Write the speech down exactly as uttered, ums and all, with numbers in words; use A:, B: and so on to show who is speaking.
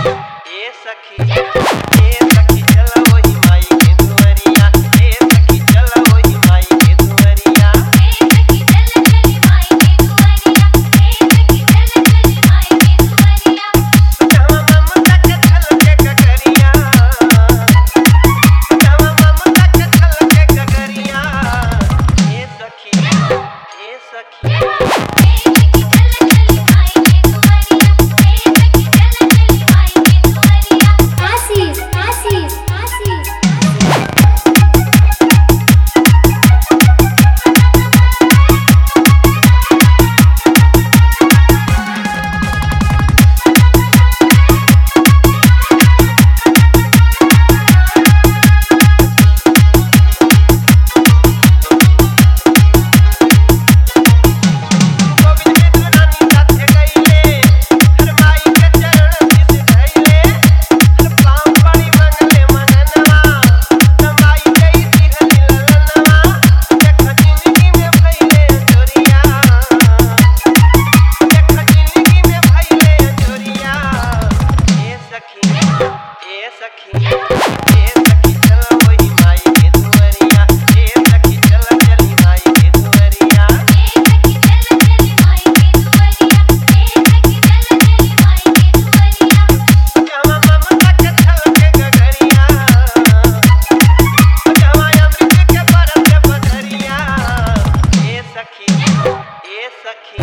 A: ए सखी ए सखी चला वही माई के दुआरिया ए सखी चला वही माई के दुआरिया
B: ए सखी चल चली माई के दुआरिया ए सखी चल चली माई के दुआरिया
A: जहाँ ममता के छलके गगरिया जहाँ ममता के छलके गगरिया ए सखी ए सखी
B: ए सखी चल चली माई के दुआरिया ए सखी चल चली माई के दुआरिया आशीष आशीष आशीष
A: गोविंद बिदुरानी साथे गईले हर माई के चरण जिस धइले हर पाँव पड़ी मंगले मंगनवा न माई गई तिहरी ललनवा देख जिंदगी में भइले अंजोरिया देख जिंदगी में भइले अंजोरिया ए सखी ए सखी ए सखी चला वही माई के दुआरिया ए सखी चला चली माई के दुआरिया
B: ए सखी चल चली माई के दुआरिया ए सखी चल चली माई के दुआरिया
A: जहाँ ममता के छलके गगरिया जहाँ अमृत के बरसे बदरिया ए सखी ए सखी